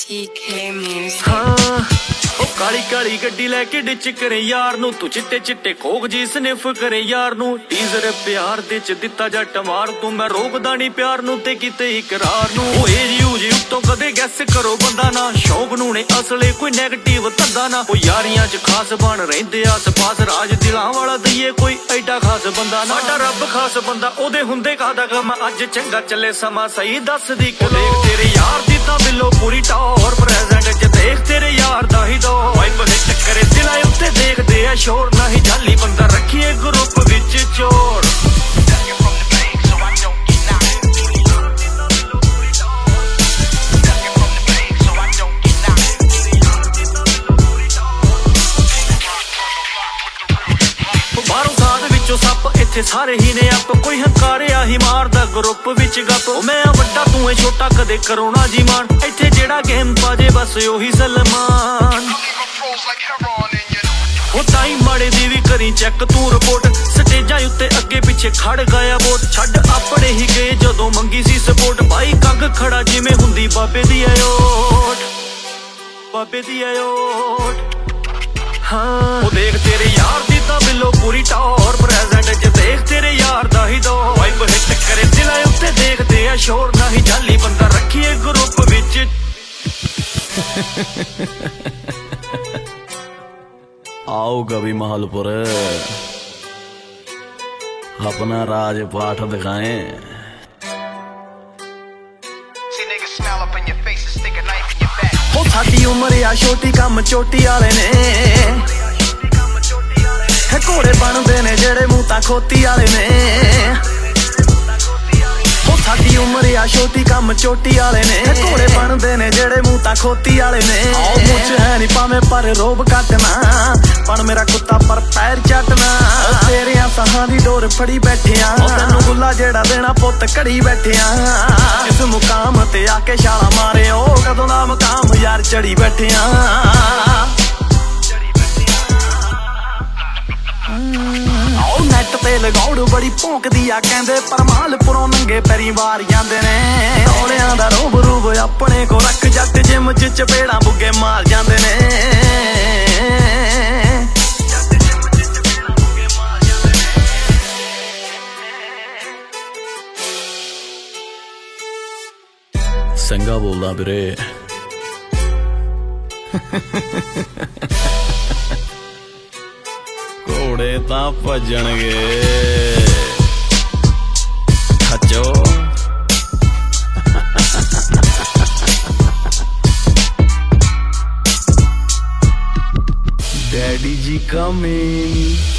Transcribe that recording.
TK Music। हाँ ओ काली काली गड्डी लेके डिच करे यार नू तू चिट्टे चिट्टे खोग जी स्निफ करे यार नू टीजर प्यार दे च दिता जट मार तू मैं रोकदा नहीं प्यार नू ते किते इकरार नू ओ एज यूज उत्तों कदे गैस करो बंदा ना शौक नू ने असले कोई नेगेटिव धंदा ना ओ यारियां च खास बन रहिंदे आस पास राज दिलां वाला दईए कोई एडा खास बंदा ना साडा रब खास बंदा ओदे हुंदे कादा गम अज चंगा चले समा सही दस दी देख तेरे यार दी तां बिलो पूरी टॉर प्रेजेंट च देख तेरे यार दा ही वाइब हिट करे दिला उत्ते देखदे आ शोर ना ही जाली बंदा रखिए ग्रुप विच चोर बारों साध विचों सप इत्थे सारे ही ने आप कोई हंकारिया ही मारदा ग्रुप विच गप मैं वड्डा तू छोटा कदे करोना जी मान इत्थे जेड़ा गेम पाजे बस ओही सलमान हो टाइम माड़े दी भी करी चेक तू रिपोर्ट स्टेजां उत्ते अगे पिछे खड़ गया वोट छड्ड अपने ही गए जदों मंगी सी सपोर्ट भाई कंग खड़ा जिवें हुंदी बाबे दी ओट बाबे दी ओट हाँ ओ देख तेरे यार दी तां बिलो पूरी टॉर प्रेजेंट च देख तेरे यार दा ही दो वाइब हिट करे दिला उत्ते देखदे आ शोर ना ही जाली बंदा रखिए ग्रुप विच आओ कभी महलपुर अपना राजपाठ दिखाएं। ओ साडी उम्र आ छोटी कम चोटी आले ने घोड़े बनदे ने जेड़े मूंह तां खोती आले ने ओ साडी उम्र आ छोटी कम चोटी आले ने घोड़े बनदे ने जेड़े मूंह तां खोती आले ने आओ मुझ है नहीं पावे पर रोब कटना पण मेरा कुत्ता पर पैर चटना तेरे साहां दी डोर फड़ी बैठिया तैनू गुल्ला जेड़ा देना पुत घड़ी बैठिया इस मुकाम ते आके छाला मारे ओ कदों दा मुकाम यार चढ़ी बैठिया आओ नैट ते लगाउड़ बड़ी भौंकदी आ कहंदे पर मालपुरों नंगे पैरी वार जांदे ने टोलियां दा रूब रूब अपने को रख जट जिम च चपेड़ा बुगे मार जांदे ने संगा बोलदा वीरे घोड़े तां भजणगे खचो डैडी जी कमिंग।